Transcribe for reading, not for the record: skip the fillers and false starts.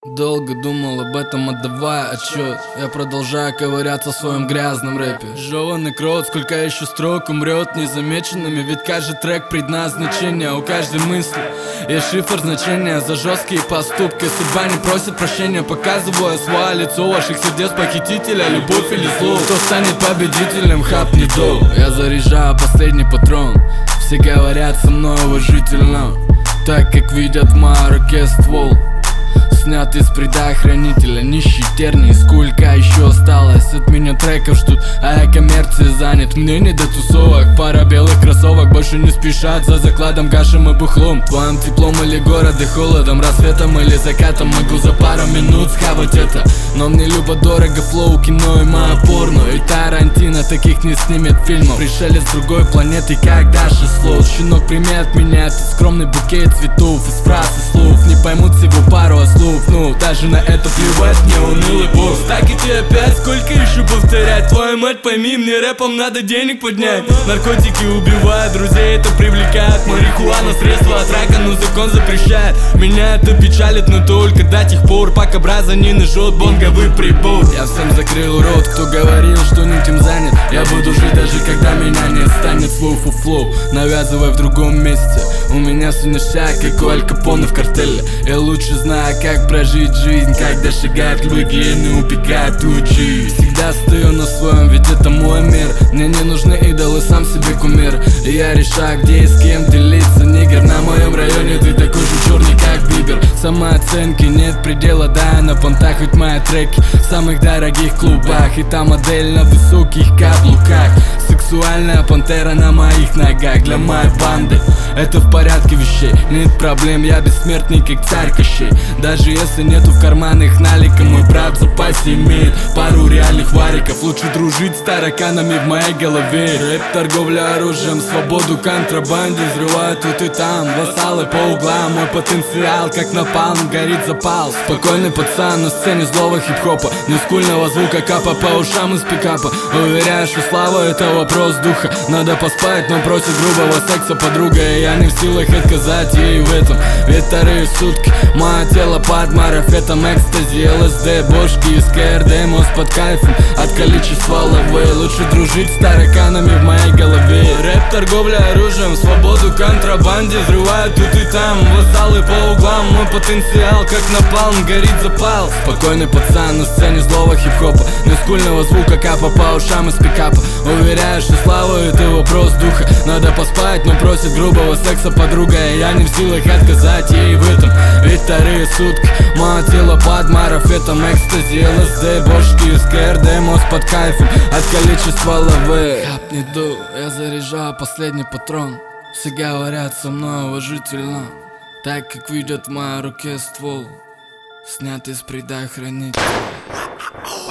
Долго думал об этом, отдавая отчет. Я продолжаю ковыряться в своем грязном рэпе. Жеванный крот, сколько еще строк умрет незамеченными. Ведь каждый трек предназначение, у каждой мысли есть шифр значения. За жесткие поступки судьба не просит прощения, показывая свое лицо ваших сердец похитителя, любовь или зло. Кто станет победителем, хапни доу. Я заряжаю последний патрон. Все говорят со мной уважительно, так как видят в моей руке ствол, снят из предохранителя, нищий терний. Сколько еще осталось от меня треков ждут, а я коммерцией занят. Мне не до тусовок, пара белых кроссовок. Больше не спешат за закладом, кашем и бухлом. Твоим теплом или городе холодом, рассветом или закатом. Могу за пару минут схавать это, но мне любо-дорого флоу, кино и моя порно. И Тарантино таких не снимет фильмов. Пришелец с другой планеты, как Даша Слоут. Щенок, прими от меня этот скромный букет цветов из фраз и слов. Не поймут всего пару слов, ну даже на это плевать, мне унылый босс. Так и ты опять, сколько еще повторять? Твою мать, пойми, мне рэпом надо денег поднять. Наркотики убивают, друзей это привлекает. Марихуана средство от рака, но закон запрещает. Меня это печалит, но только до тех пор, пока браза не нажжет бонговый прибор. Я всем закрыл рот, кто говорил, что не тем занят. Я буду жить даже когда меня не станет. Свой фуфлоу навязывая в другом месте. У меня все ништяк, как у Аль Капоне в картеле. Я лучше знаю, как прожить жизнь, когда шагают лбы глины, убегают тучи. Всегда стою на своем, ведь это мой мир. Мне не нужны идолы, сам себе кумир. И я решаю, где и с кем делиться. Нигер, на моем районе ты такой же черный, как Бибер. Самооценки нет предела, да, я на понтах. Ведь мои треки в самых дорогих клубах. И та модель на высоких каблуках. Сексуальная пантера на моих ногах. Для моей банды это в порядке вещей. Нет проблем, я бессмертный, как царь Кощей. Даже если нету в карманах налика, мой брат в запасе имеет пару реальных вариков. Лучше дружить с тараканами в моей голове. Рэп, торговля оружием, свободу контрабанде. Взрывают тут и там, вассалы по углам. Мой потенциал, как напалм, горит запал. Спокойный пацан на сцене злого хип-хопа. Не скульного звука капа по ушам из пикапа. Уверяю, что слава это вопрос духа. Надо поспать, но просит грубого секса подруга. И я не в силах отказать ей в этом. Ведь вторые сутки мое тело под марафетом, экстази, ЛСД, бошки из КРД. Мозг под кайфом от количества лавы. Лучше дружить с тараканами в моей голове. Рэп, торговля оружием, свободу контрабанде. Взрывают тут и там, вассалы по углам. Мой потенциал, как напалм, горит запал. Спокойный пацан на сцене злого хип-хопа. Не скульного звука капа по ушам из пикапа. Уверяю, что слава это вопрос духа. Надо поспать, но просит грубого секса подруга. И я не в силах отказать ей в этом. Ведь вторые сутки мое тело под марафетом, экстази, ЛСД, бошки из КРД. Мозг под кайфом от количества лавы. Хапни доу, я заряжаю последний патрон. Все говорят со мной уважительно, так как видят в моей руке ствол, снят из предохранителя.